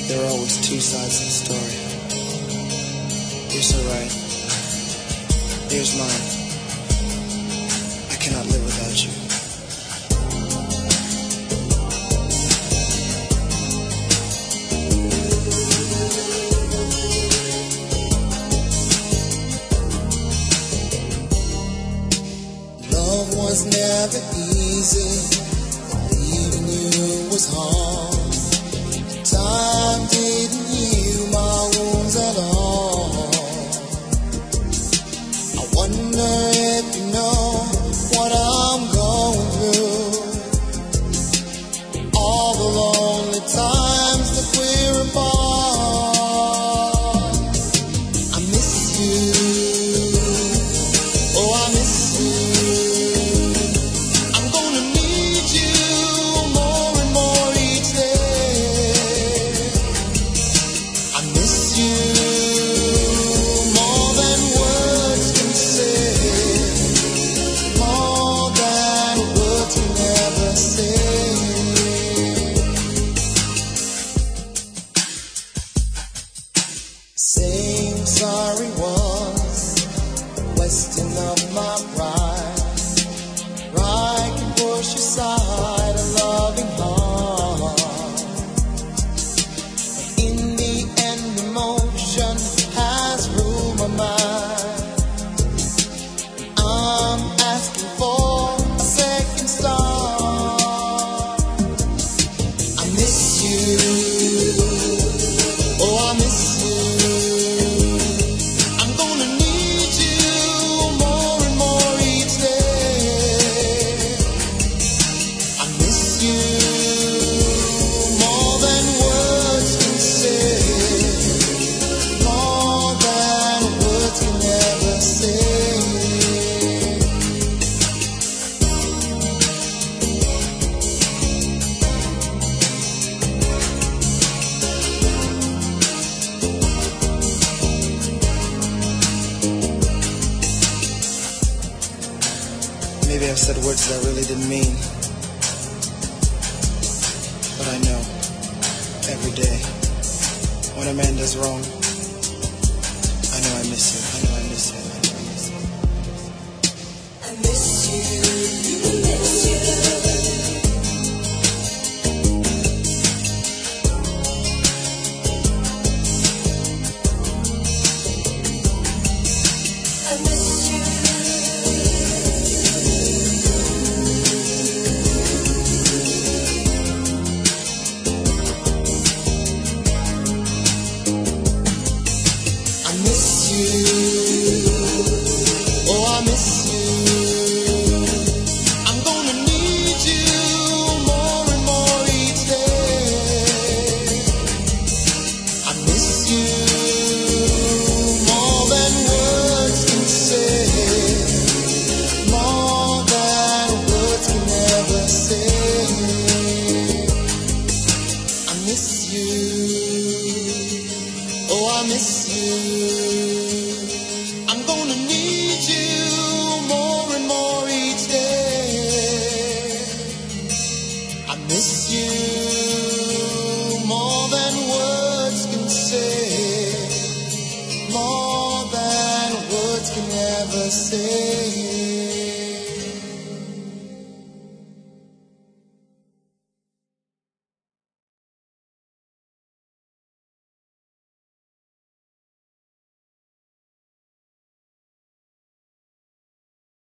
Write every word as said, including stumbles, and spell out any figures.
There are always two sides to the story. You're so right. Here's mine. I cannot live without you. Love was never easy, even you was hard. Time didn't heal my wounds at all. I wonder if you know what I'm going through. All the lonely times that we're apart. I miss you. Oh, I miss you. I'm gonna need you more and more each day. I miss you more than words can say, more than words can ever say. Saying sorry was wasting of my pride. Pride can push aside a loving heart. In the end, emotion has ruled my mind. I'm asking for a second start. I miss you. Oh, I miss you. I'm gonna need you more and more each day. I miss you more than words can say, more than words can ever say. Maybe I've said words that I really didn't mean. But I know, every day, when a man does wrong, I know I miss you, I know I miss you, I know I miss you. I miss you. I miss you. I miss you. I miss you. Oh, I miss you. I'm gonna need you more and more each day. I miss you more than words can say, more than words can ever say. I miss you. Oh, I miss you. I'm gonna need you more and more each day. I miss you more than words can say, more than words can ever say.